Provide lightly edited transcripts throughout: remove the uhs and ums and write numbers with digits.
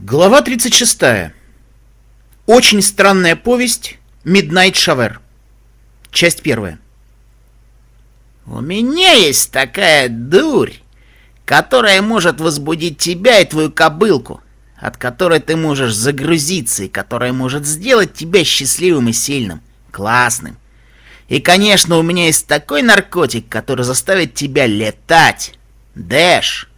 Глава 36. Очень странная повесть Midnight Shower. Часть 1. У меня есть такая дурь, которая может возбудить тебя и твою кобылку, от которой ты можешь загрузиться и которая может сделать тебя счастливым и сильным, классным. И, конечно, у меня есть такой наркотик, который заставит тебя летать. Дэш.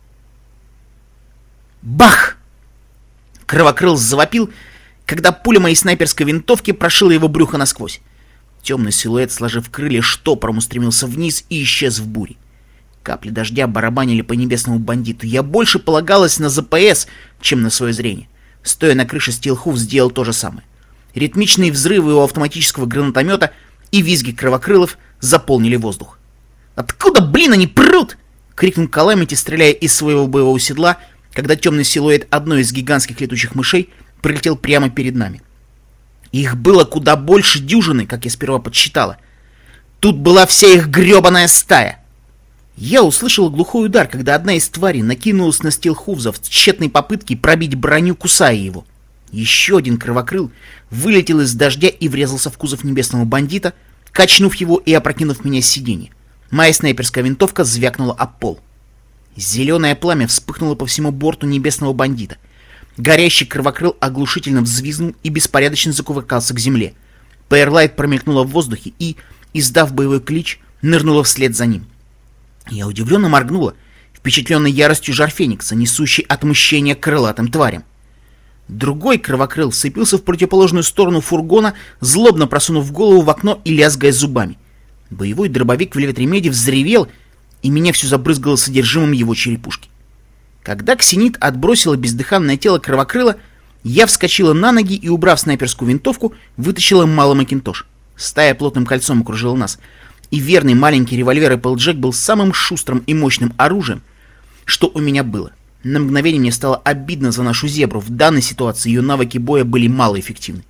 Бах! Кровокрыл завопил, когда пуля моей снайперской винтовки прошила его брюхо насквозь. Темный силуэт, сложив крылья, штопором устремился вниз и исчез в буре. Капли дождя барабанили по небесному бандиту. Я больше полагалась на ЗПС, чем на свое зрение. Стоя на крыше Стилхуф, сделал то же самое. Ритмичные взрывы у автоматического гранатомета и визги кровокрылов заполнили воздух. «Откуда, блин, они прут?» — крикнул Каламити, стреляя из своего боевого седла, когда темный силуэт одной из гигантских летучих мышей пролетел прямо перед нами. Их было куда больше дюжины, как я сперва подсчитала. Тут была вся их гребаная стая. Я услышал глухой удар, когда одна из тварей накинулась на Стилхуфза в тщетной попытке пробить броню, кусая его. Еще один кровокрыл вылетел из дождя и врезался в кузов небесного бандита, качнув его и опрокинув меня с сиденья. Моя снайперская винтовка звякнула об пол. Зеленое пламя вспыхнуло по всему борту небесного бандита. Горящий кровокрыл оглушительно взвизгнул и беспорядочно закувыркался к земле. Пейерлайт промелькнула в воздухе и, издав боевой клич, нырнула вслед за ним. Я удивленно моргнула, впечатленной яростью жар Феникса, несущей отмщение крылатым тварям. Другой кровокрыл вцепился в противоположную сторону фургона, злобно просунув голову в окно и лязгая зубами. Боевой дробовик в Вельветремеде взревел, и меня все забрызгало содержимым его черепушки. Когда Ксенит отбросила бездыханное тело кровокрыла, я вскочила на ноги и, убрав снайперскую винтовку, вытащила малый Макинтош. Стая плотным кольцом окружила нас, и верный маленький револьвер Эпплджек был самым шустрым и мощным оружием, что у меня было. На мгновение мне стало обидно за нашу зебру. В данной ситуации ее навыки боя были малоэффективны.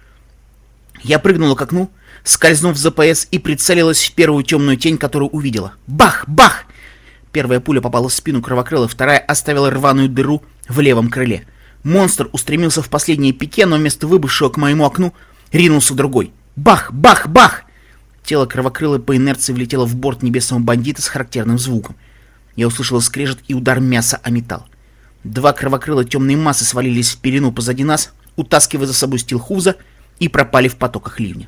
Я прыгнула к окну, скользнув в ЗПС, и прицелилась в первую темную тень, которую увидела. Бах! Бах! Первая пуля попала в спину кровокрыла, вторая оставила рваную дыру в левом крыле. Монстр устремился в последнее пике, но вместо выбывшего к моему окну ринулся другой. Бах! Бах! Бах! Тело кровокрыла по инерции влетело в борт небесного бандита с характерным звуком. Я услышала скрежет и удар мяса о металл. Два кровокрыла темной массы свалились в пелену позади нас, утаскивая за собой Стилхуфза, и пропали в потоках ливня.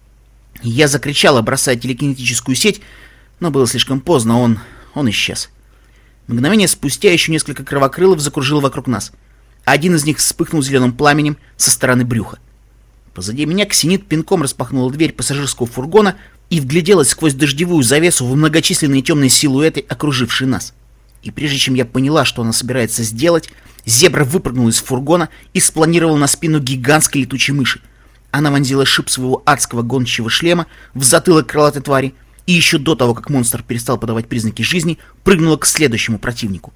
Я закричала, бросая телекинетическую сеть, но было слишком поздно, он исчез. Мгновение спустя еще несколько кровокрылов закружило вокруг нас. Один из них вспыхнул зеленым пламенем со стороны брюха. Позади меня Ксенит пинком распахнула дверь пассажирского фургона и вгляделась сквозь дождевую завесу в многочисленные темные силуэты, окружившие нас. И прежде чем я поняла, что она собирается сделать, зебра выпрыгнула из фургона и спланировала на спину гигантской летучей мыши. Она вонзила шип своего адского гончего шлема в затылок крылатой твари и еще до того, как монстр перестал подавать признаки жизни, прыгнула к следующему противнику.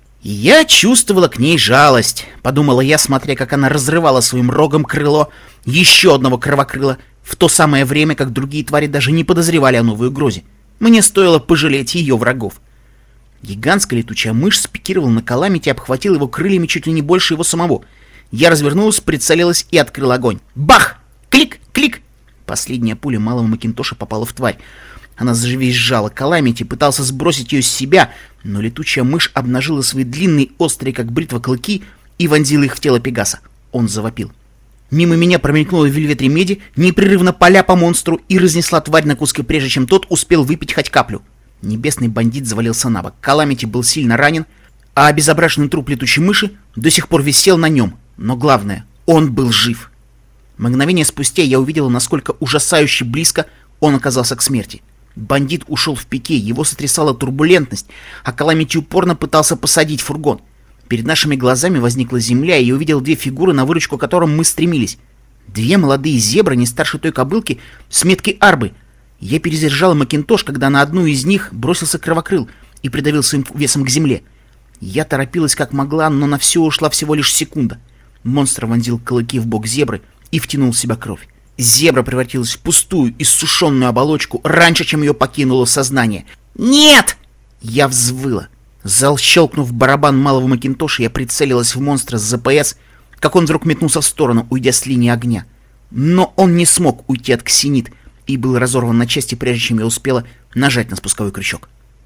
«Я чувствовала к ней жалость», — подумала я, смотря, как она разрывала своим рогом крыло еще одного кровокрыла, в то самое время, как другие твари даже не подозревали о новой угрозе. Мне стоило пожалеть ее врагов. Гигантская летучая мышь спикировала на Каламити и обхватила его крыльями чуть ли не больше его самого. Я развернулась, прицелилась и открыл огонь. Бах! Клик! Клик! Последняя пуля малого Макинтоша попала в тварь. Она завизжала. Каламити пытался сбросить ее с себя, но летучая мышь обнажила свои длинные, острые, как бритва, клыки и вонзила их в тело Пегаса. Он завопил. Мимо меня промелькнула Вельветремеди, непрерывно поля по монстру, и разнесла тварь на куски, прежде чем тот успел выпить хоть каплю. Небесный бандит завалился на бок. Каламити был сильно ранен, а обезображенный труп летучей мыши до сих пор висел на нем. Но главное, он был жив. Мгновение спустя я увидела, насколько ужасающе близко он оказался к смерти. Бандит ушел в пике, его сотрясала турбулентность, а Каламити упорно пытался посадить фургон. Перед нашими глазами возникла земля, и я увидел две фигуры, на выручку которым мы стремились. Две молодые зебры, не старше той кобылки, с меткой арбы. Я перезаряжала Макинтош, когда на одну из них бросился кровокрыл и придавил своим весом к земле. Я торопилась как могла, но на все ушла всего лишь секунда. Монстр вонзил клыки в бок зебры и втянул в себя кровь. Зебра превратилась в пустую, иссушенную оболочку раньше, чем ее покинуло сознание. «Нет!» Я взвыла. Защелкнув барабан малого Макинтоша, я прицелилась в монстра с ЗПС, как он вдруг метнулся в сторону, уйдя с линии огня. Но он не смог уйти от ксенит и был разорван на части, прежде чем я успела нажать на спусковой крючок.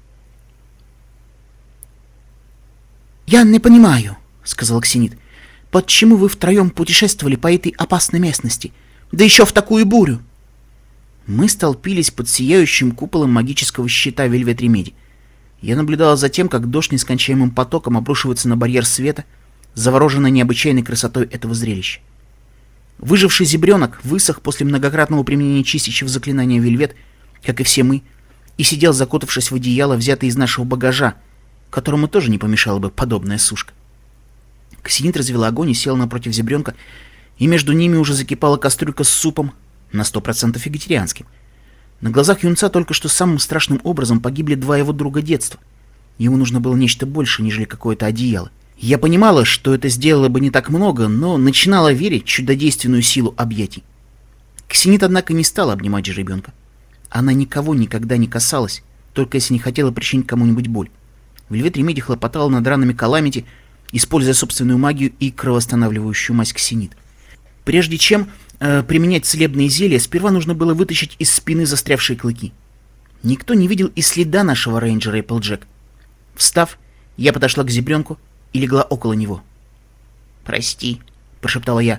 «Я не понимаю», — сказал ксенит, — «почему вы втроем путешествовали по этой опасной местности, да еще в такую бурю?» Мы столпились под сияющим куполом магического щита Вельвет Ремеди. Я наблюдала за тем, как дождь нескончаемым потоком обрушивается на барьер света, завороженный необычайной красотой этого зрелища. Выживший зебренок высох после многократного применения чистящего заклинания Вельвет, как и все мы, и сидел, закутавшись в одеяло, взятое из нашего багажа, которому тоже не помешала бы подобная сушка. Ксенит развела огонь и села напротив зебренка, и между ними уже закипала кастрюлька с супом, на 100% вегетарианским. На глазах юнца только что самым страшным образом погибли два его друга детства. Ему нужно было нечто большее, нежели какое-то одеяло. Я понимала, что это сделало бы не так много, но начинала верить в чудодейственную силу объятий. Ксенит, однако, не стала обнимать жеребенка. Она никого никогда не касалась, только если не хотела причинить кому-нибудь боль. Вельвет Ремеди хлопотала над ранами Каламити, используя собственную магию и кровоостанавливающую мазь ксенит. Прежде чем применять целебные зелья, сперва нужно было вытащить из спины застрявшие клыки. Никто не видел и следа нашего рейнджера Эпплджек. Встав, я подошла к зебренку и легла около него. «Прости», — прошептала я,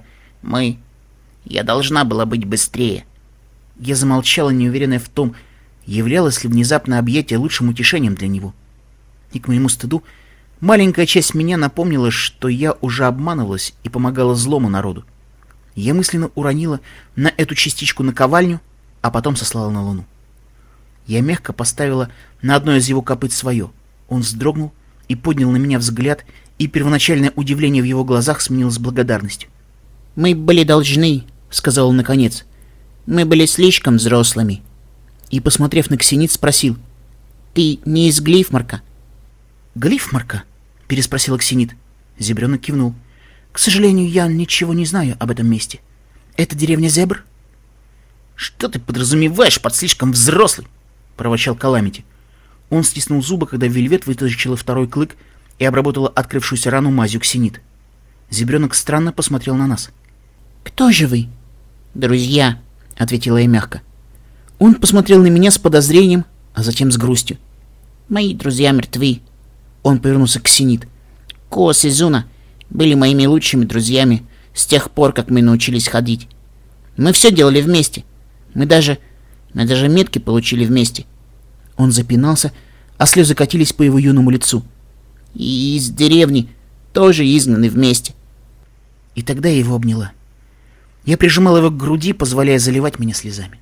— «я должна была быть быстрее». Я замолчала, неуверенная в том, являлось ли внезапное объятие лучшим утешением для него. И к моему стыду, маленькая часть меня напомнила, что я уже обманывалась и помогала злому народу. Я мысленно уронила на эту частичку наковальню, а потом сослала на луну. Я мягко поставила на одно из его копыт свое. Он вздрогнул и поднял на меня взгляд, и первоначальное удивление в его глазах сменилось благодарностью. «Мы были должны», — сказал он наконец. «Мы были слишком взрослыми». И, посмотрев на ксенит, спросил: «Ты не из Глифмарка?» «Глифмарка?» — переспросила ксенит. Зебренок кивнул. «К сожалению, я ничего не знаю об этом месте. Это деревня Зебр?» «Что ты подразумеваешь под слишком взрослый?» — проворчал Каламити. Он стиснул зубы, когда Вельвет вытащила второй клык и обработала открывшуюся рану мазью ксенит. Зебренок странно посмотрел на нас. «Кто же вы?» «Друзья», — ответила я мягко. Он посмотрел на меня с подозрением, а затем с грустью. «Мои друзья мертвы». Он повернулся к ксенит. «Коос и Зуна были моими лучшими друзьями с тех пор, как мы научились ходить. Мы все делали вместе. Мы даже метки получили вместе». Он запинался, а слезы катились по его юному лицу. «И из деревни тоже изгнаны вместе». И тогда я его обняла. Я прижимала его к груди, позволяя заливать меня слезами.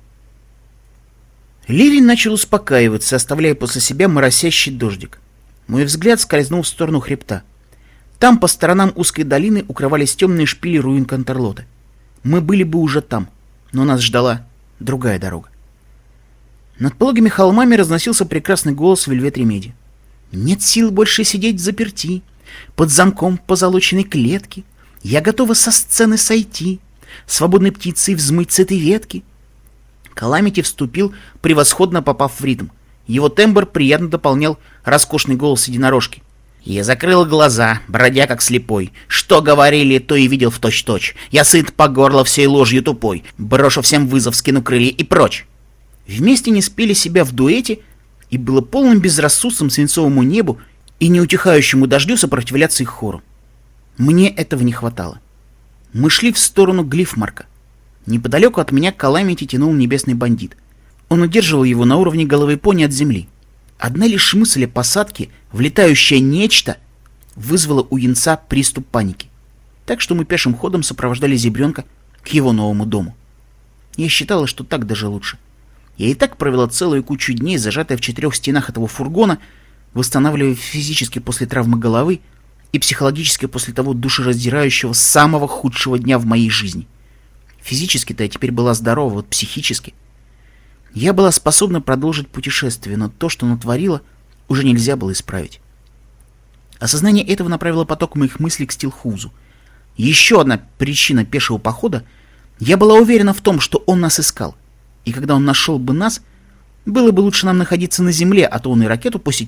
Ливень начал успокаиваться, оставляя после себя моросящий дождик. Мой взгляд скользнул в сторону хребта. Там по сторонам узкой долины укрывались темные шпили руин Контерлота. Мы были бы уже там, но нас ждала другая дорога. Над пологими холмами разносился прекрасный голос Вельвет Ремеди. «Нет сил больше сидеть взаперти, под замком позолоченной клетки. Я готова со сцены сойти, свободной птицей взмыть с этой ветки». Каламити вступил, превосходно попав в ритм. Его тембр приятно дополнял роскошный голос единорожки. «Я закрыл глаза, бродя как слепой. Что говорили, то и видел в точь-точь. Я сыт по горло всей ложью тупой. Брошу всем вызов, скину крылья и прочь». Вместе они спели себя в дуэте, и было полным безрассудством свинцовому небу и неутихающему дождю сопротивляться их хору. Мне этого не хватало. Мы шли в сторону Глифмарка. Неподалеку от меня Каламити тянул небесный бандит. Он удерживал его на уровне головы пони от земли. Одна лишь мысль о посадке в летающее нечто вызвала у юнца приступ паники. Так что мы пешим ходом сопровождали зебренка к его новому дому. Я считала, что так даже лучше. Я и так провела целую кучу дней, зажатая в 4 стенах этого фургона, восстанавливая физически после травмы головы и психологически после того душераздирающего самого худшего дня в моей жизни. Физически-то я теперь была здорова, вот психически. Я была способна продолжить путешествие, но то, что натворила, уже нельзя было исправить. Осознание этого направило поток моих мыслей к Стилхузу. Еще одна причина пешего похода — я была уверена в том, что он нас искал. И когда он нашел бы нас, было бы лучше нам находиться на земле, а то он и ракету пустить мог,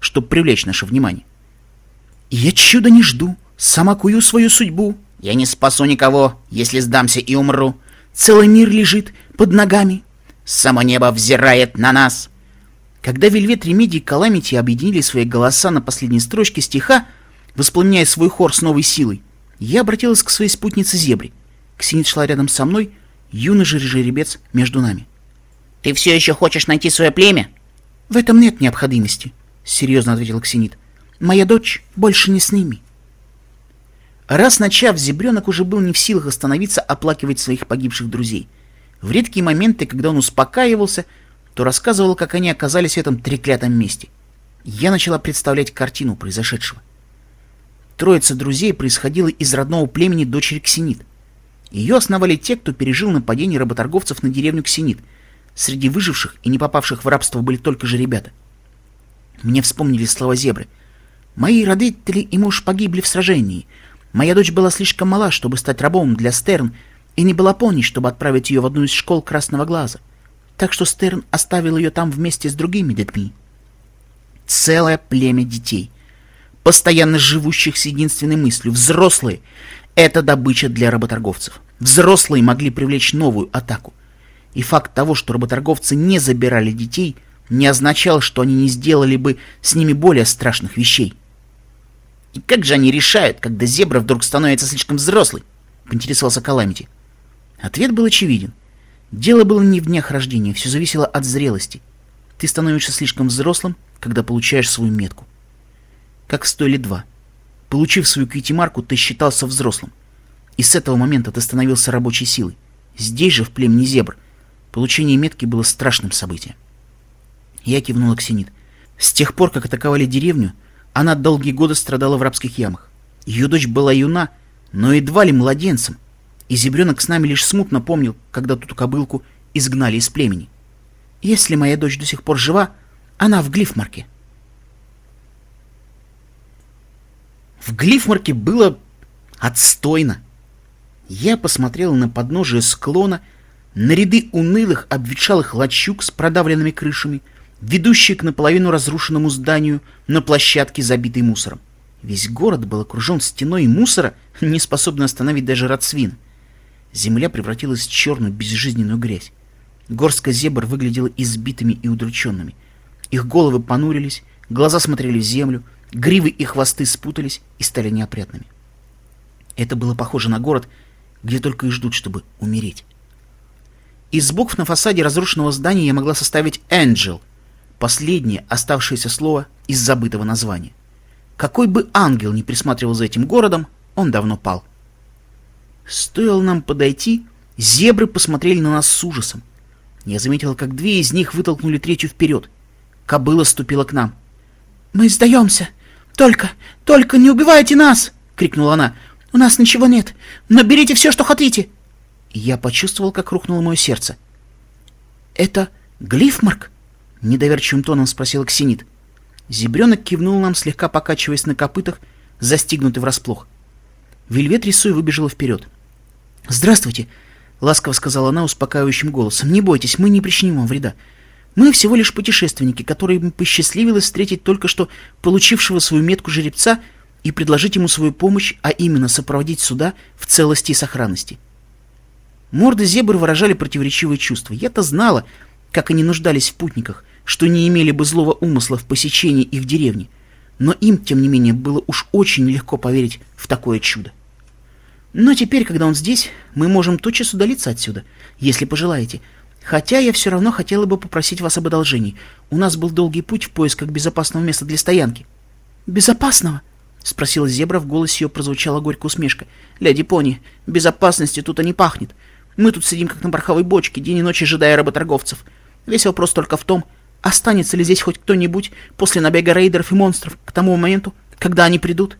чтобы привлечь наше внимание. «Я чуда не жду, сама кую свою судьбу. Я не спасу никого, если сдамся и умру. Целый мир лежит под ногами. Само небо взирает на нас». Когда Вельвет, Ремеди и Каламити объединили свои голоса на последней строчке стиха, воспламеняя свой хор с новой силой, я обратилась к своей спутнице Зебре. Ксенит шла рядом со мной, юный же жеребец между нами. «Ты все еще хочешь найти свое племя?» «В этом нет необходимости», — серьезно ответила Ксенит. «Моя дочь больше не с ними». Раз начав, Зебренок уже был не в силах остановиться оплакивать своих погибших друзей. В редкие моменты, когда он успокаивался, то рассказывал, как они оказались в этом треклятом месте. Я начала представлять картину произошедшего. Троица друзей происходила из родного племени дочери Ксенит. Ее основали те, кто пережил нападение работорговцев на деревню Ксенит. Среди выживших и не попавших в рабство были только же ребята. Мне вспомнились слова Зебры. «Мои родители и муж погибли в сражении. Моя дочь была слишком мала, чтобы стать рабом для Стерн, и не была пони, чтобы отправить ее в одну из школ Красного Глаза. Так что Стерн оставил ее там вместе с другими детьми». Целое племя детей, постоянно живущих с единственной мыслью: взрослые — это добыча для работорговцев. Взрослые могли привлечь новую атаку. И факт того, что работорговцы не забирали детей, не означал, что они не сделали бы с ними более страшных вещей. «И как же они решают, когда Зебра вдруг становится слишком взрослой?» — поинтересовался Каламити. Ответ был очевиден. Дело было не в днях рождения, все зависело от зрелости. Ты становишься слишком взрослым, когда получаешь свою метку. Как в 100 или 2. Получив свою кьюти-марку, ты считался взрослым. И с этого момента ты становился рабочей силой. Здесь же, в племени Зебр, получение метки было страшным событием. Я кивнула Ксенит. С тех пор, как атаковали деревню, она долгие годы страдала в рабских ямах. Ее дочь была юна, но едва ли младенцем, и Зебренок с нами лишь смутно помнил, когда ту кобылку изгнали из племени. Если моя дочь до сих пор жива, она в Глифмарке. В Глифмарке было отстойно. Я посмотрел на подножие склона, на ряды унылых обветшалых лачуг с продавленными крышами, ведущие к наполовину разрушенному зданию на площадке, забитой мусором. Весь город был окружен стеной мусора, не способной остановить даже Рацвин. Земля превратилась в черную безжизненную грязь. Горстка зебр выглядела избитыми и удрученными. Их головы понурились, глаза смотрели в землю, гривы и хвосты спутались и стали неопрятными. Это было похоже на город, где только и ждут, чтобы умереть. Из букв на фасаде разрушенного здания я могла составить «Angel», последнее оставшееся слово из забытого названия. Какой бы ангел ни присматривал за этим городом, он давно пал. Стоило нам подойти, зебры посмотрели на нас с ужасом. Я заметила, как 2 из них вытолкнули третью вперед. Кобыла ступила к нам. «Мы сдаемся! Только не убивайте нас!» — крикнула она. «У нас ничего нет, но берите все, что хотите!» И я почувствовал, как рухнуло мое сердце. «Это Глифмарк?» — недоверчивым тоном спросила Ксенит. Зебренок кивнул нам, слегка покачиваясь на копытах, застигнутый врасплох. Вельвет рисуя выбежала вперед. «Здравствуйте!» — ласково сказала она успокаивающим голосом. «Не бойтесь, мы не причиним вам вреда. Мы всего лишь путешественники, которым посчастливилось встретить только что получившего свою метку жеребца и предложить ему свою помощь, а именно сопроводить сюда в целости и сохранности». Морды зебр выражали противоречивые чувства. Я-то знала, как они нуждались в путниках, что не имели бы злого умысла в посещении их деревни, но им, тем не менее, было уж очень нелегко поверить в такое чудо. Но теперь, когда он здесь, мы можем тотчас удалиться отсюда, если пожелаете. Хотя я все равно хотела бы попросить вас об одолжении. У нас был долгий путь в поисках безопасного места для стоянки. «Безопасного?» — спросила зебра, в голосе ее прозвучала горькая усмешка. «Леди Пони, безопасности тут и не пахнет. Мы тут сидим, как на пороховой бочке, день и ночь ожидая работорговцев. Весь вопрос только в том, останется ли здесь хоть кто-нибудь после набега рейдеров и монстров к тому моменту, когда они придут».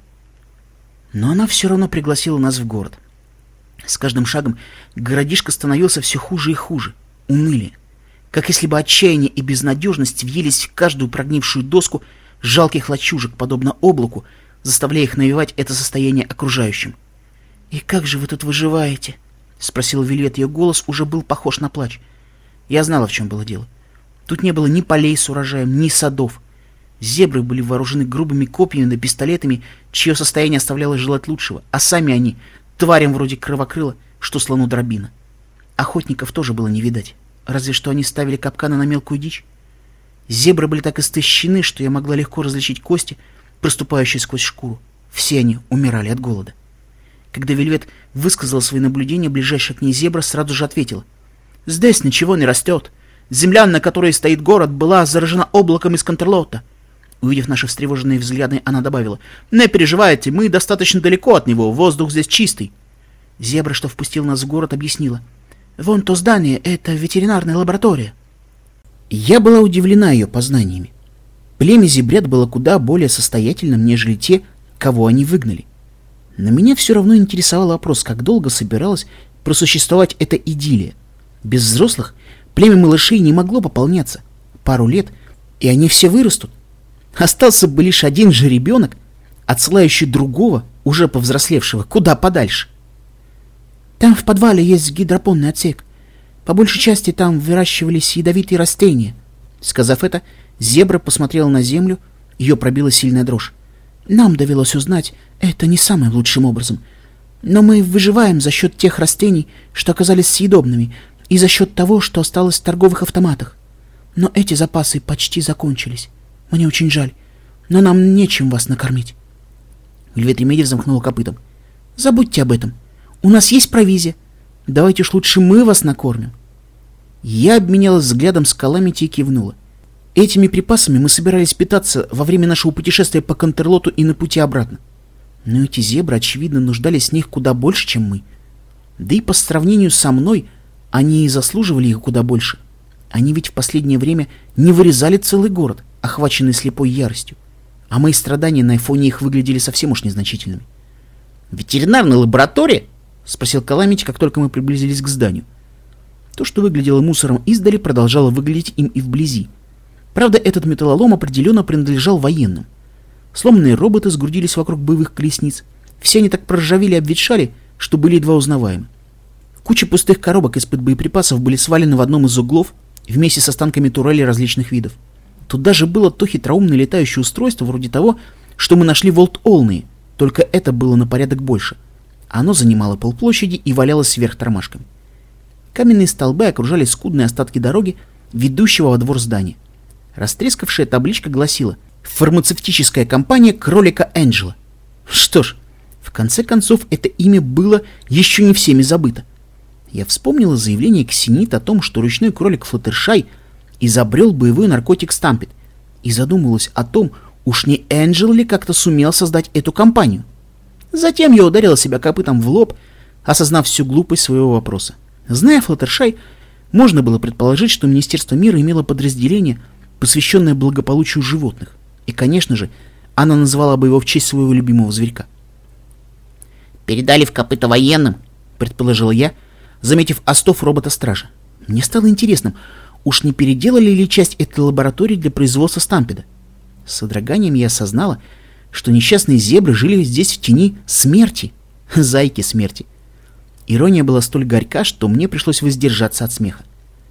Но она все равно пригласила нас в город. С каждым шагом городишко становился все хуже и хуже, унылее, как если бы отчаяние и безнадежность въелись в каждую прогнившую доску жалких лачужек, подобно облаку, заставляя их навевать это состояние окружающим. «И как же вы тут выживаете?» — спросил Вельвет. Ее голос уже был похож на плач. Я знала, в чем было дело. Тут не было ни полей с урожаем, ни садов. Зебры были вооружены грубыми копьями да пистолетами, чье состояние оставляло желать лучшего, а сами они — тварям вроде кровокрыла, что слону дробина. Охотников тоже было не видать, разве что они ставили капканы на мелкую дичь. Зебры были так истощены, что я могла легко различить кости, проступающие сквозь шкуру. Все они умирали от голода. Когда Вельвет высказала свои наблюдения, ближайшая к ней зебра сразу же ответила: «Здесь ничего не растет. Земля, на которой стоит город, была заражена облаком из Контерлота». Увидев наши встревоженные взгляды, она добавила: «Не переживайте, мы достаточно далеко от него, воздух здесь чистый». Зебра, что впустила нас в город, объяснила: «Вон то здание — это ветеринарная лаборатория». Я была удивлена ее познаниями. Племя зебрят было куда более состоятельным, нежели те, кого они выгнали. Но меня все равно интересовал вопрос, как долго собиралась просуществовать эта идиллия. Без взрослых племя малышей не могло пополняться. Пару лет, и они все вырастут. Остался бы лишь один же ребенок, отсылающий другого, уже повзрослевшего, куда подальше. «Там в подвале есть гидропонный отсек. По большей части там выращивались ядовитые растения». Сказав это, зебра посмотрела на землю, ее пробила сильная дрожь. «Нам довелось узнать это не самым лучшим образом. Но мы выживаем за счет тех растений, что оказались съедобными, и за счет того, что осталось в торговых автоматах. Но эти запасы почти закончились. Мне очень жаль, но нам нечем вас накормить». Вельвет Ремеди взмахнула копытом. «Забудьте об этом. У нас есть провизия. Давайте уж лучше мы вас накормим». Я обменялась взглядом с Каламити и кивнула. Этими припасами мы собирались питаться во время нашего путешествия по Контерлоту и на пути обратно. Но эти зебры, очевидно, нуждались в них куда больше, чем мы. Да и по сравнению со мной они и заслуживали их куда больше. Они ведь в последнее время не вырезали целый город, охваченный слепой яростью. А мои страдания на фоне их выглядели совсем уж незначительными. «Ветеринарная лаборатория?» — спросил Каламити, как только мы приблизились к зданию. То, что выглядело мусором издали, продолжало выглядеть им и вблизи. Правда, этот металлолом определенно принадлежал военным. Сломанные роботы сгрудились вокруг боевых колесниц. Все они так проржавели и обветшали, что были едва узнаваемы. Куча пустых коробок из-под боеприпасов были свалены в одном из углов вместе с останками турелей различных видов. Тут даже было то хитроумное летающее устройство вроде того, что мы нашли в Олд-Олнии, только это было на порядок больше. Оно занимало полплощади и валялось сверх тормашками. Каменные столбы окружали скудные остатки дороги, ведущего во двор здания. Растрескавшая табличка гласила: «Фармацевтическая компания Кролика Энджела». Что ж, в конце концов, это имя было еще не всеми забыто. Я вспомнила заявление Ксенит о том, что ручной кролик Флаттершай изобрел боевой наркотик Стампет, и задумалась о том, уж не Энджел ли как-то сумел создать эту компанию. Затем я ударила себя копытом в лоб, осознав всю глупость своего вопроса. Зная Флаттершай, можно было предположить, что Министерство мира имело подразделение, посвященное благополучию животных, и, конечно же, она называла бы его в честь своего любимого зверька. «Передали в копыта военным», — предположила я, заметив остов робота-стража. Мне стало интересным, уж не переделали ли часть этой лаборатории для производства Стампеда. С содроганием я осознала, что несчастные зебры жили здесь в тени смерти, зайки смерти. Ирония была столь горька, что мне пришлось воздержаться от смеха.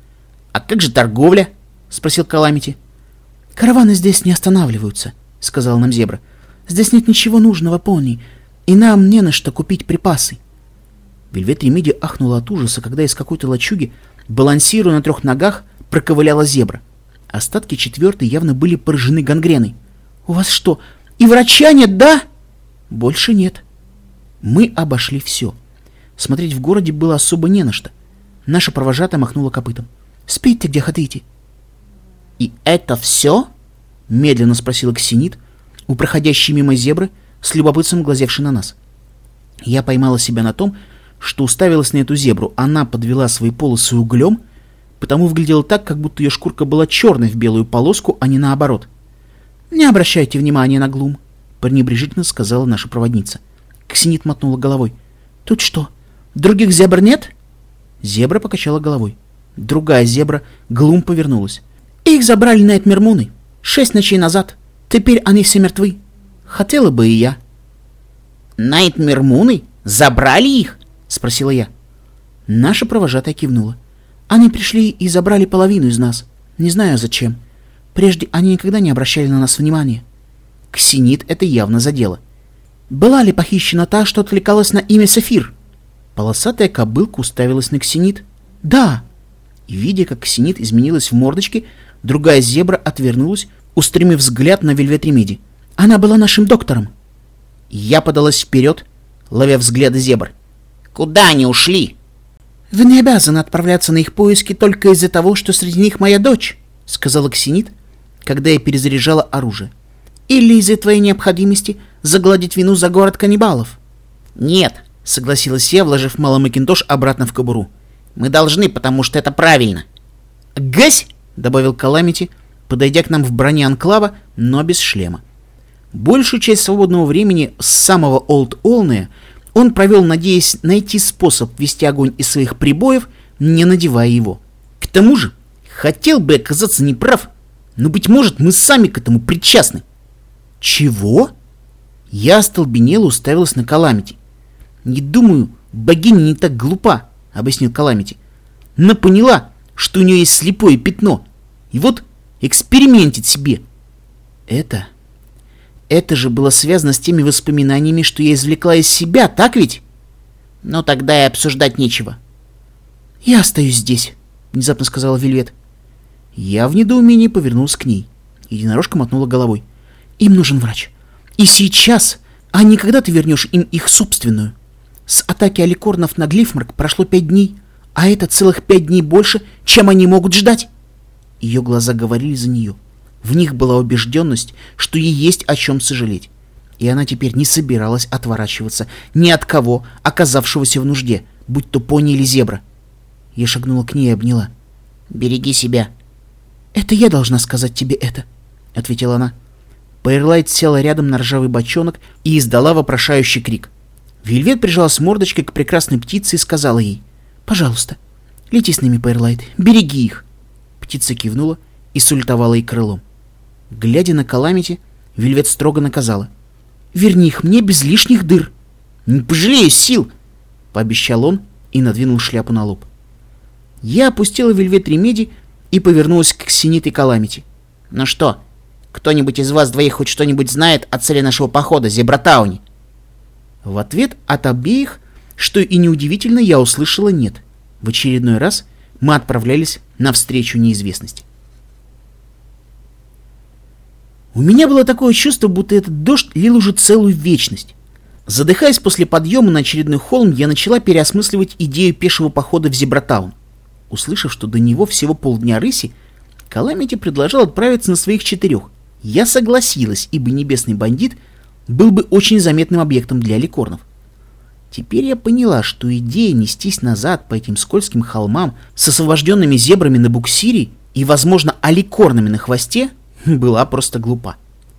«А как же торговля?» — спросил Каламити. «Караваны здесь не останавливаются», — сказала нам зебра. «Здесь нет ничего нужного, пони, и нам не на что купить припасы». Вельвет Ремеди ахнула от ужаса, когда из какой-то лачуги, балансируя на 3 ногах, проковыляла зебра. Остатки 4-й явно были поражены гангреной. «У вас что, и врача нет, да?» «Больше нет». Мы обошли все. Смотреть в городе было особо не на что. Наша провожатая махнула копытом. «Спите, где хотите». «И это все?» — медленно спросила Ксенит, у проходящей мимо зебры, с любопытством глазевшей на нас. Я поймала себя на том, что уставилась на эту зебру. Она подвела свои полосы углем, потому выглядела так, как будто ее шкурка была черной в белую полоску, а не наоборот. «Не обращайте внимания на глум», — пренебрежительно сказала наша проводница. Ксенит мотнула головой. «Тут что, других зебр нет?» Зебра покачала головой. Другая зебра, глум, повернулась. «Их забрали Найтмер-Муны 6 ночей назад. Теперь они все мертвы. Хотела бы и я». «Найтмер-Муны? Забрали их?» — спросила я. Наша провожатая кивнула. «Они пришли и забрали половину из нас. Не знаю зачем. Прежде они никогда не обращали на нас внимания. Ксенит это явно задело. Была ли похищена та, что отвлекалась на имя Сафир? Полосатая кобылка уставилась на Ксенит. Да. И, видя, как Ксенит изменилась в мордочке, другая зебра отвернулась, устремив взгляд на Вельвет Ремеди. Она была нашим доктором. Я подалась вперед, ловя взгляды зебр. Куда они ушли? Вы не обязаны отправляться на их поиски только из-за того, что среди них моя дочь, сказала Ксенит, когда я перезаряжала оружие. Или из-за твоей необходимости загладить вину за город каннибалов. Нет, согласилась я, вложив малый макинтош обратно в кобуру. Мы должны, потому что это правильно. Гась! Добавил Каламити, подойдя к нам в броне анклава, но без шлема. Большую часть свободного времени с самого Олд-Олнея он провел, надеясь найти способ вести огонь из своих прибоев, не надевая его. К тому же, хотел бы оказаться неправ, но, быть может, мы сами к этому причастны. Чего? Я остолбенела, уставилась на Каламити. Не думаю, богиня не так глупа, объяснил Каламити. Она поняла, что у нее есть слепое пятно, и вот экспериментит себе. Это же было связано с теми воспоминаниями, что я извлекла из себя, так ведь? Но тогда и обсуждать нечего. Я остаюсь здесь, внезапно сказала Вельвет. Я в недоумении повернулся к ней. Единорожка мотнула головой. Им нужен врач. И сейчас, а не когда ты вернешь им их собственную. С атаки аликорнов на Глифмарк прошло 5 дней, а это целых 5 дней больше, чем они могут ждать. Ее глаза говорили за нее. В них была убежденность, что ей есть о чем сожалеть. И она теперь не собиралась отворачиваться ни от кого, оказавшегося в нужде, будь то пони или зебра. Я шагнула к ней и обняла. «Береги себя». «Это я должна сказать тебе это», — ответила она. Пейрлайт села рядом на ржавый бочонок и издала вопрошающий крик. Вельвет прижалась мордочкой к прекрасной птице и сказала ей: «Пожалуйста, лети с ними, Пейрлайт, береги их». Птица кивнула и сультовала ей крылом. Глядя на Каламити, Вельвет строго наказала: «Верни их мне без лишних дыр». «Не пожалею сил», — пообещал он и надвинул шляпу на лоб. Я опустила Вельвет Ремеди и повернулась к Ксенит и Каламити. «Ну что, кто-нибудь из вас двоих хоть что-нибудь знает о цели нашего похода, Зебратауни?» В ответ от обеих, что и неудивительно, я услышала «нет». В очередной раз мы отправлялись навстречу неизвестности. У меня было такое чувство, будто этот дождь лил уже целую вечность. Задыхаясь после подъема на очередной холм, я начала переосмысливать идею пешего похода в Зебратаун. Услышав, что до него всего полдня рыси, Каламити предложил отправиться на своих 4. Я согласилась, ибо небесный бандит был бы очень заметным объектом для аликорнов. Теперь я поняла, что идея нестись назад по этим скользким холмам с освобожденными зебрами на буксире и, возможно, аликорнами на хвосте была просто глупа.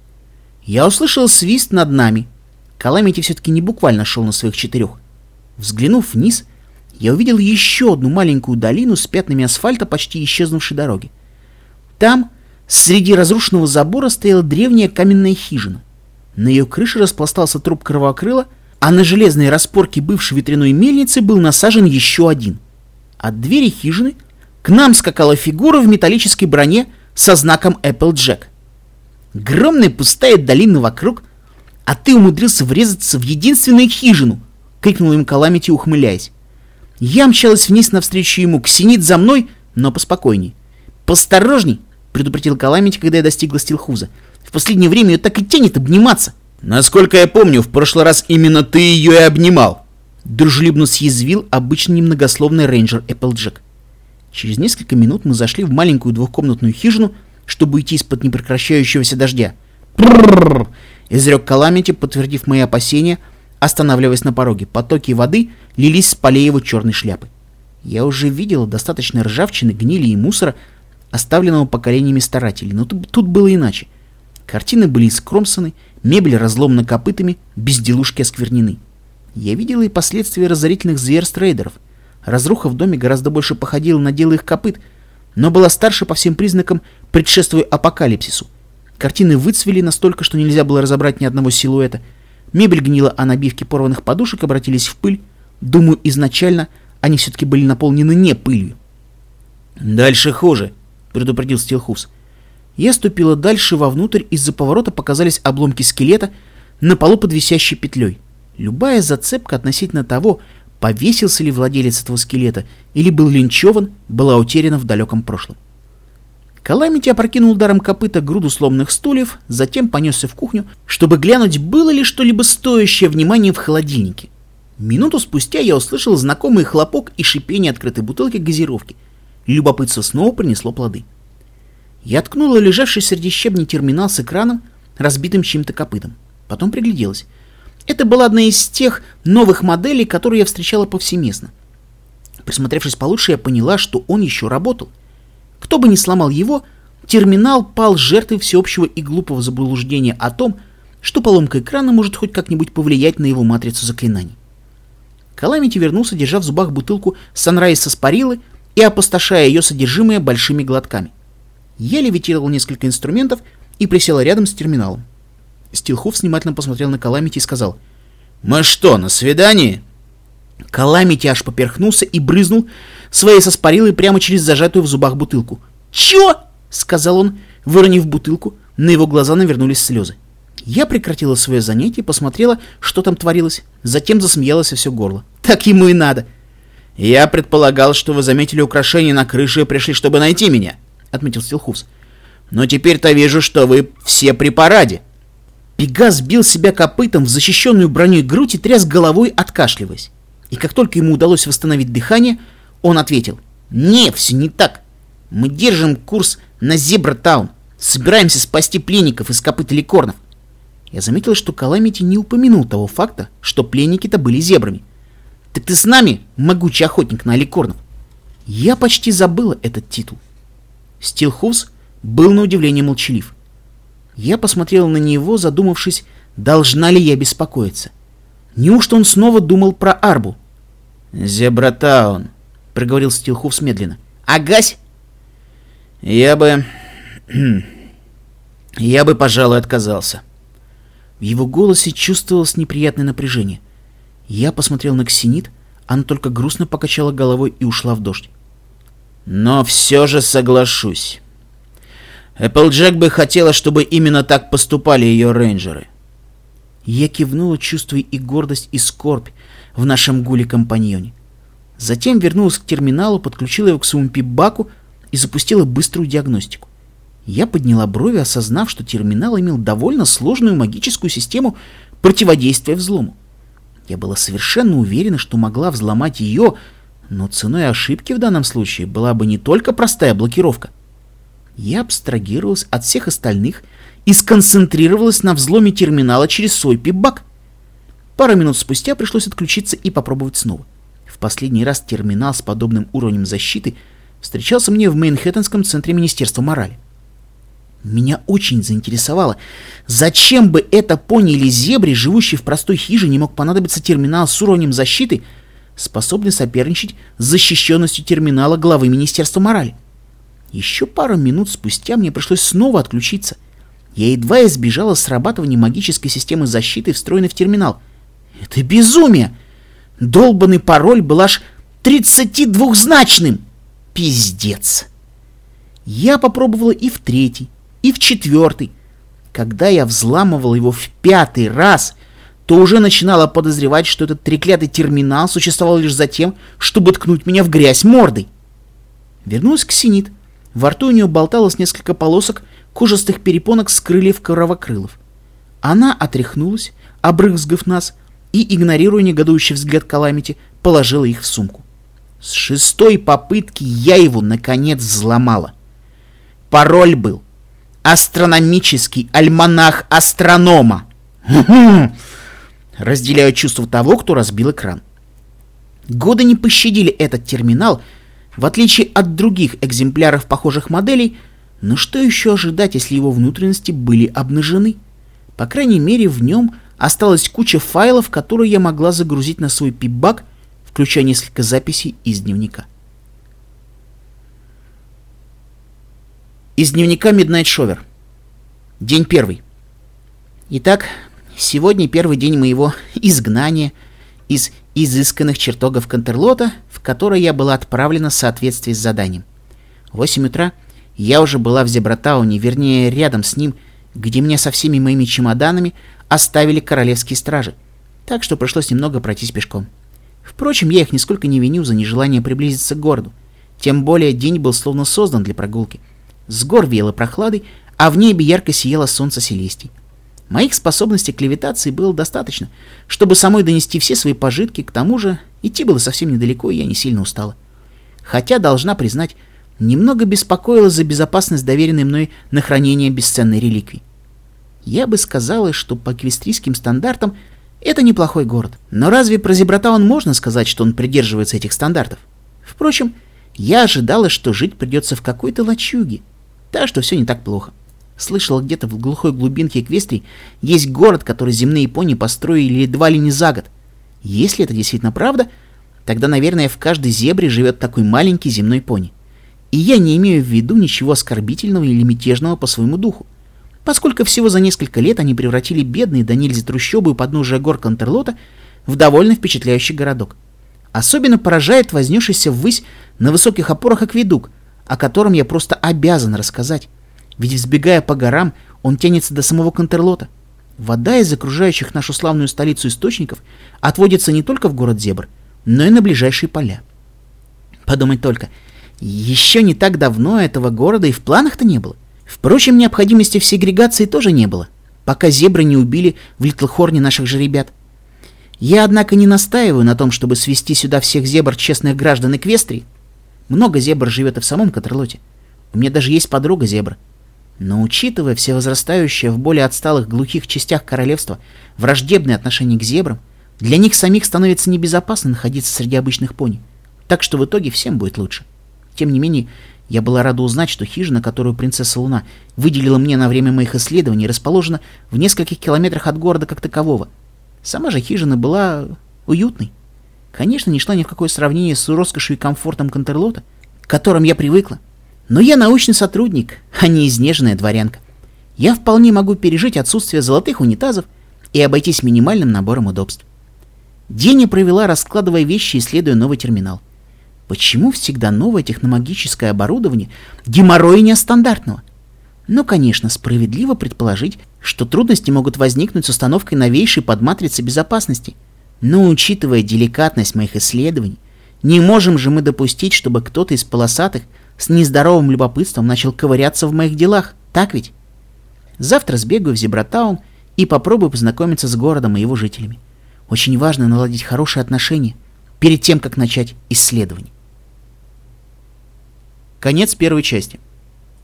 Я услышал свист над нами. Каламити все-таки не буквально шел на своих 4. Взглянув вниз, я увидел еще одну маленькую долину с пятнами асфальта почти исчезнувшей дороги. Там, среди разрушенного забора, стояла древняя каменная хижина. На ее крыше распластался труп кровокрыла, а на железной распорке бывшей ветряной мельницы был насажен еще один. От двери хижины к нам скакала фигура в металлической броне со знаком Applejack. «Огромная пустая долина вокруг, а ты умудрился врезаться в единственную хижину!» — крикнул им Каламити, ухмыляясь. Я мчалась вниз навстречу ему, Ксенит за мной, но поспокойней. «Посторожней!» — предупредил Каламити, когда я достигла Стилхуза. «В последнее время ее так и тянет обниматься!» «Насколько я помню, в прошлый раз именно ты ее и обнимал!» Дружелюбно съязвил обычно немногословный рейнджер Applejack. Через несколько минут мы зашли в маленькую двухкомнатную хижину, чтобы уйти из-под непрекращающегося дождя. «Прррррр!» — изрек Каламити, подтвердив мои опасения, останавливаясь на пороге. Потоки воды лились с полей его черной шляпы. Я уже видела достаточно ржавчины, гнили и мусора, оставленного поколениями старателей, но тут было иначе. Картины были искромсаны, мебель разломана копытами, безделушки осквернены. Я видела и последствия разорительных зверств рейдеров. Разруха в доме гораздо больше походила на дело их копыт, но была старше по всем признакам, предшествуя апокалипсису. Картины выцвели настолько, что нельзя было разобрать ни одного силуэта. Мебель гнила, а набивки порванных подушек обратились в пыль. Думаю, изначально они все-таки были наполнены не пылью. «Дальше хуже», — предупредил Стилхус. Я ступила дальше вовнутрь, из-за поворота показались обломки скелета на полу под висящей петлей. Любая зацепка относительно того, повесился ли владелец этого скелета или был линчеван, была утеряна в далеком прошлом. Каламити опрокинул ударом копыта груду сломанных стульев, затем понесся в кухню, чтобы глянуть, было ли что-либо стоящее внимания в холодильнике. Минуту спустя я услышал знакомый хлопок и шипение открытой бутылки газировки. Любопытство снова принесло плоды. Я ткнула лежавший среди щебней терминал с экраном, разбитым чьим-то копытом. Потом пригляделась. Это была одна из тех новых моделей, которые я встречала повсеместно. Присмотревшись получше, я поняла, что он еще работал. Кто бы ни сломал его, терминал пал жертвой всеобщего и глупого заблуждения о том, что поломка экрана может хоть как-нибудь повлиять на его матрицу заклинаний. Каламити вернулся, держа в зубах бутылку Sunrise Саспарилы и опустошая ее содержимое большими глотками. Я левитировал несколько инструментов и присела рядом с терминалом. Стилхоф внимательно посмотрел на Каламити и сказал: «Мы что, на свидании?» Каламити аж поперхнулся и брызнул своей саспарилой прямо через зажатую в зубах бутылку. «Чё?» — сказал он, выронив бутылку. На его глаза навернулись слезы. Я прекратила свое занятие и посмотрела, что там творилось. Затем засмеялась во все горло. Так ему и надо. «Я предполагал, что вы заметили украшение на крыше и пришли, чтобы найти меня», — отметил Стилхуфс. «Но теперь-то вижу, что вы все при параде». Пегас бил себя копытом в защищенную броней грудь и тряс головой, откашливаясь. И как только ему удалось восстановить дыхание, он ответил: «Не, все не так. Мы держим курс на Зебратаун. Собираемся спасти пленников из копыт ликорнов». Я заметил, что Каламити не упомянул того факта, что пленники-то были зебрами. «Так ты с нами, могучий охотник на ликорнов?» Я почти забыла этот титул. Стилхуфс был на удивление молчалив. Я посмотрела на него, задумавшись, должна ли я беспокоиться. Неужто он снова думал про Арбу? «Зебратаун», — проговорил Стилхуфс медленно. «Агась?» Я бы, пожалуй, отказался». В его голосе чувствовалось неприятное напряжение. Я посмотрел на Ксенит, она только грустно покачала головой и ушла в дождь. «Но все же соглашусь. Эпплджек бы хотела, чтобы именно так поступали ее рейнджеры». Я кивнула, чувствуя и гордость, и скорбь в нашем гуле-компаньоне. Затем вернулась к терминалу, подключила его к своему пип-баку и запустила быструю диагностику. Я подняла брови, осознав, что терминал имел довольно сложную магическую систему противодействия взлому. Я была совершенно уверена, что могла взломать ее, но ценой ошибки в данном случае была бы не только простая блокировка. Я абстрагировалась от всех остальных и сконцентрировалась на взломе терминала через свой пип-бак. Пару минут спустя пришлось отключиться и попробовать снова. В последний раз терминал с подобным уровнем защиты встречался мне в Манхэттенском центре Министерства морали. Меня очень заинтересовало, зачем бы это пони или зебре, живущей в простой хижине, мог понадобиться терминал с уровнем защиты, способный соперничать с защищенностью терминала главы Министерства морали. Еще пару минут спустя мне пришлось снова отключиться. Я едва избежала срабатывания магической системы защиты, встроенной в терминал. Это безумие! Долбанный пароль был аж 32-значным! Пиздец! Я попробовала и в третий, и в четвертый. Когда я взламывала его в 5-й раз, то уже начинала подозревать, что этот треклятый терминал существовал лишь за тем, чтобы ткнуть меня в грязь мордой. Вернулась к Ксенит. Во рту у нее болталось несколько полосок кожистых перепонок с крыльев коровокрылов. Она отряхнулась, обрызгав нас, и, игнорируя негодующий взгляд Каламити, положила их в сумку. С 6-й попытки я его, наконец, взломала. Пароль был «Астрономический альманах астронома». Разделяю чувство того, кто разбил экран. Годы не пощадили этот терминал, в отличие от других экземпляров похожих моделей, но что еще ожидать, если его внутренности были обнажены? По крайней мере, в нем осталась куча файлов, которые я могла загрузить на свой пип-бак, включая несколько записей из дневника. Из дневника Midnight Shover. День 1. Итак, сегодня первый день моего изгнания из изысканных чертогов Контерлота, в которые я была отправлена в соответствии с заданием. В 8 утра Я уже была в Зебратауне, вернее, рядом с ним, где меня со всеми моими чемоданами оставили королевские стражи, так что пришлось немного пройтись пешком. Впрочем, я их нисколько не виню за нежелание приблизиться к городу, тем более день был словно создан для прогулки. С гор веяло прохладой, а в небе ярко сияло солнце Селестий. Моих способностей к левитации было достаточно, чтобы самой донести все свои пожитки, к тому же идти было совсем недалеко, и я не сильно устала. Хотя, должна признать, немного беспокоилась за безопасность доверенной мной на хранение бесценной реликвии. Я бы сказала, что по эквестрийским стандартам это неплохой город. Но разве про Зебратаун можно сказать, что он придерживается этих стандартов? Впрочем, я ожидала, что жить придется в какой-то лачуге, так что все не так плохо. Слышала, где-то в глухой глубинке Эквестрии есть город, который земные пони построили едва ли не за год. Если это действительно правда, тогда, наверное, в каждой зебре живет такой маленький земной пони. И я не имею в виду ничего оскорбительного или мятежного по своему духу, поскольку всего за несколько лет они превратили бедные до нельзя трущобы у подножия гор Контерлота в довольно впечатляющий городок. Особенно поражает вознесшийся ввысь на высоких опорах акведук, о котором я просто обязан рассказать. Ведь, взбегая по горам, он тянется до самого Контерлота. Вода из окружающих нашу славную столицу источников отводится не только в город Зебр, но и на ближайшие поля. Подумать только, еще не так давно этого города и в планах-то не было. Впрочем, необходимости в сегрегации тоже не было, пока зебры не убили в Литлхорне наших же ребят. Я, однако, не настаиваю на том, чтобы свести сюда всех зебр честных граждан Эквестрии. Много зебр живет и в самом Контерлоте. У меня даже есть подруга зебра. Но учитывая все возрастающее в более отсталых глухих частях королевства враждебное отношение к зебрам, для них самих становится небезопасно находиться среди обычных пони. Так что в итоге всем будет лучше. Тем не менее, я была рада узнать, что хижина, которую принцесса Луна выделила мне на время моих исследований, расположена в нескольких километрах от города как такового. Сама же хижина была уютной. Конечно, не шла ни в какое сравнение с роскошью и комфортом Контерлота, к которым я привыкла. Но я научный сотрудник, а не изнеженная дворянка. Я вполне могу пережить отсутствие золотых унитазов и обойтись минимальным набором удобств. День я провела, раскладывая вещи и исследуя новый терминал. Почему всегда новое техномагическое оборудование геморройнее стандартного? Но, конечно, справедливо предположить, что трудности могут возникнуть с установкой новейшей подматрицы безопасности. Но, учитывая деликатность моих исследований, не можем же мы допустить, чтобы кто-то из полосатых с нездоровым любопытством начал ковыряться в моих делах, так ведь? Завтра сбегаю в Зебратаун и попробую познакомиться с городом и его жителями. Очень важно наладить хорошие отношения перед тем, как начать исследование. Конец первой части.